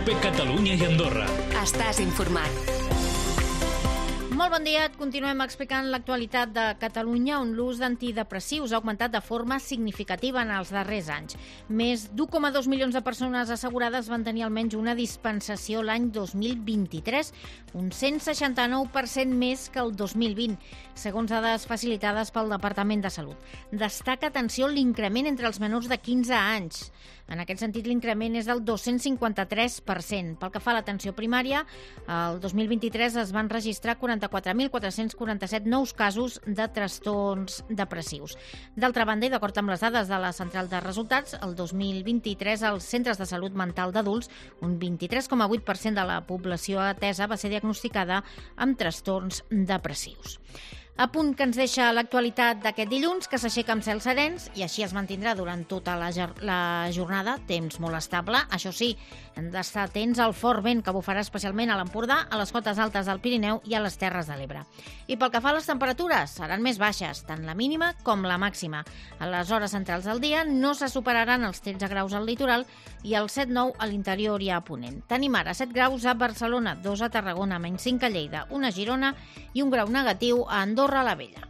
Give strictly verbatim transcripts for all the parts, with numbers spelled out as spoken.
COPE Catalunya i Andorra. Estàs informat. Molt bon dia, et continuem explicant l'actualitat de Catalunya, on l'ús d'antidepressius ha augmentat de forma significativa en els darrers anys. Més d'un coma dos milions de persones assegurades van tenir almenys una dispensació l'any dos mil vint-i-tres, un cent seixanta-nou per cent més que el dos mil vint, segons dades facilitades pel Departament de Salut. Destaca, atenció, l'increment entre els menors de quinze anys. En aquest sentit, l'increment és del dos-cents cinquanta-tres per cent. Pel que fa a l'atenció primària, el dos mil vint-i-tres es van registrar quaranta-quatre mil quatre-cents quaranta-set nous casos de trastorns depressius. D'altra banda, i d'acord amb les dades de la Central de Resultats, el dos mil vint-i-tres als centres de salut mental d'adults, un vint-i-tres coma vuit per cent de la població atesa va ser diagnosticada amb trastorns depressius. A punt que ens deixa l'actualitat d'aquest dilluns, que s'aixeca amb cels serens i així es mantindrà durant tota la, la jornada, temps molt estable. Això sí, hem d'estar atents al fort vent que bufarà especialment a l'Empordà, a les cotes altes del Pirineu i a les Terres de l'Ebre. I pel que fa a les temperatures, seran més baixes, tant la mínima com la màxima. A les hores centrals del dia no se superaran els tretze graus al litoral i els set nou a l'interior i a Ponent. Tenim ara set graus a Barcelona, dos a Tarragona, menys cinc a Lleida, una a Girona i un grau negatiu a Andorra la Vella.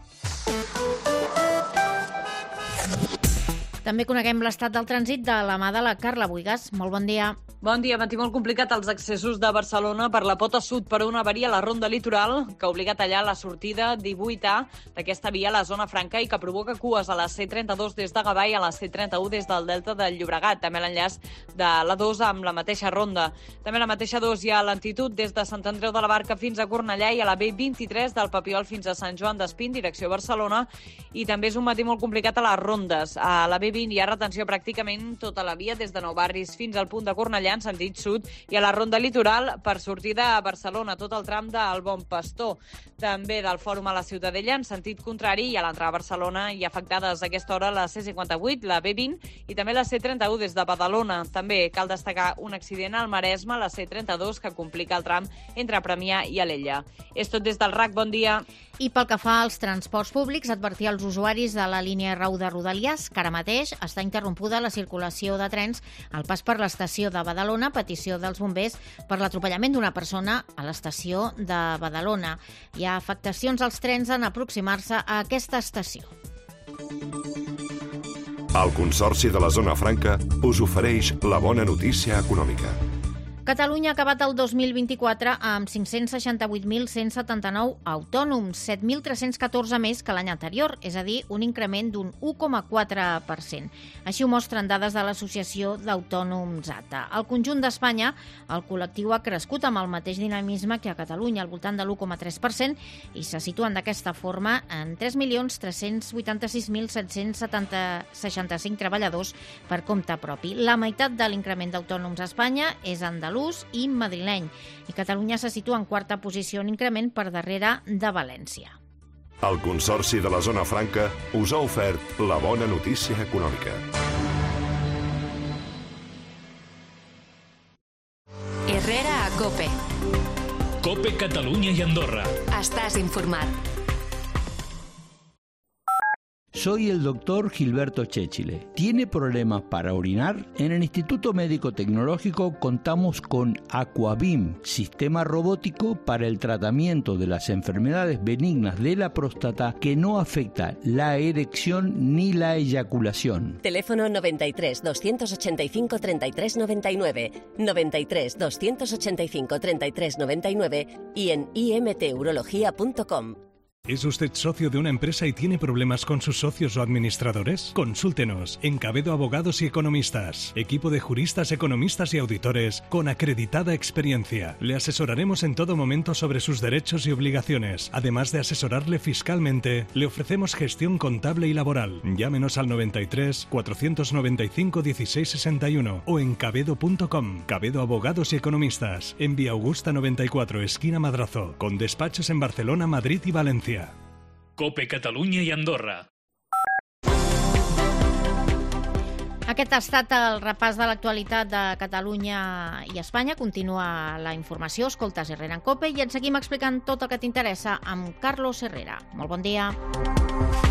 També coneguem l'estat del trànsit de la mà de la Carla Buigas. Molt bon dia. Bon dia. Matí molt complicat als accessos de Barcelona per la pota sud per una avaria a la Ronda Litoral que obliga a tallar la sortida divuit A d'aquesta via a la zona franca i que provoca cues a la C trenta-dos des de Gavà i a la C trenta-u des del Delta del Llobregat. També l'enllaç de la dos amb la mateixa ronda. També a la mateixa dos hi ha lentitud des de Sant Andreu de la Barca fins a Cornellà i a la B vint-i-tres del Papiol fins a Sant Joan d'Espí en direcció Barcelona. I també és un matí molt complicat a les rondes. A la B vint hi ha retenció pràcticament tota la via des de Nou Barris fins al punt de Cornellà en sentit sud i a la Ronda Litoral per sortida a Barcelona, tot el tram del Bon Pastor. També del Fòrum a la Ciutadella en sentit contrari i a l'entrada a Barcelona hi ha afectades a aquesta hora la C cinquanta-vuit, la B vint i també la C trenta-u des de Badalona. També cal destacar un accident al Maresme, la C trenta-dos, que complica el tram entre Premià i Alella. És tot des del R A C. Bon dia. I pel que fa als transports públics, advertir als usuaris de la línia R A U de Rodalies que ara mateix està interrompuda la circulació de trens al pas per l'estació de Badalona, petició dels bombers per l'atropellament d'una persona a l'estació de Badalona. Hi ha afectacions als trens en aproximar-se a aquesta estació. El Consorci de la Zona Franca us ofereix la bona notícia econòmica. Catalunya ha acabat el dos mil vint-i-quatre amb cinc-cents seixanta-vuit mil cent setanta-nou autònoms, set mil tres-cents catorze més que l'any anterior, és a dir, un increment d'un u coma quatre per cent. Així ho mostren dades de l'Associació d'Autònoms A T A. Al conjunt d'Espanya, el col·lectiu ha crescut amb el mateix dinamisme que a Catalunya, al voltant de l'u coma tres per cent, i se situen d'aquesta forma en tres milions tres-cents vuitanta-sis mil set-cents seixanta-cinc treballadors per compte propi. La meitat de l'increment d'autònoms a Espanya és andalús i madrileny, i Catalunya se situa en quarta posició en increment per darrere de València. El Consorci de la Zona Franca us ha ofert la bona notícia econòmica. Herrera a COPE. COPE Catalunya i Andorra. Estàs informat. Soy el doctor Gilberto Chéchile. ¿Tiene problemas para orinar? En el Instituto Médico Tecnológico contamos con Aquabim, sistema robótico para el tratamiento de las enfermedades benignas de la próstata que no afecta la erección ni la eyaculación. Teléfono noventa y tres, doscientos ochenta y cinco, treinta y tres noventa y nueve, noventa y tres, doscientos ochenta y cinco, treinta y tres noventa y nueve y en i m t urología punto com. ¿Es usted socio de una empresa y tiene problemas con sus socios o administradores? Consúltenos en Cabedo Abogados y Economistas, equipo de juristas, economistas y auditores con acreditada experiencia. Le asesoraremos en todo momento sobre sus derechos y obligaciones. Además de asesorarle fiscalmente, le ofrecemos gestión contable y laboral. Llámenos al noventa y tres, cuatrocientos noventa y cinco, dieciséis sesenta y uno o en cabedo punto com. Cabedo Abogados y Economistas, en Vía Augusta noventa y cuatro, esquina Madrazo, con despachos en Barcelona, Madrid y Valencia. COPE Catalunya i Andorra. Aquest ha estat el repàs de l'actualitat de Catalunya i Espanya. Continua la informació. Escoltes Herrera en COPE i ens seguim explicant tot el que t'interessa amb Carlos Herrera. Molt bon dia.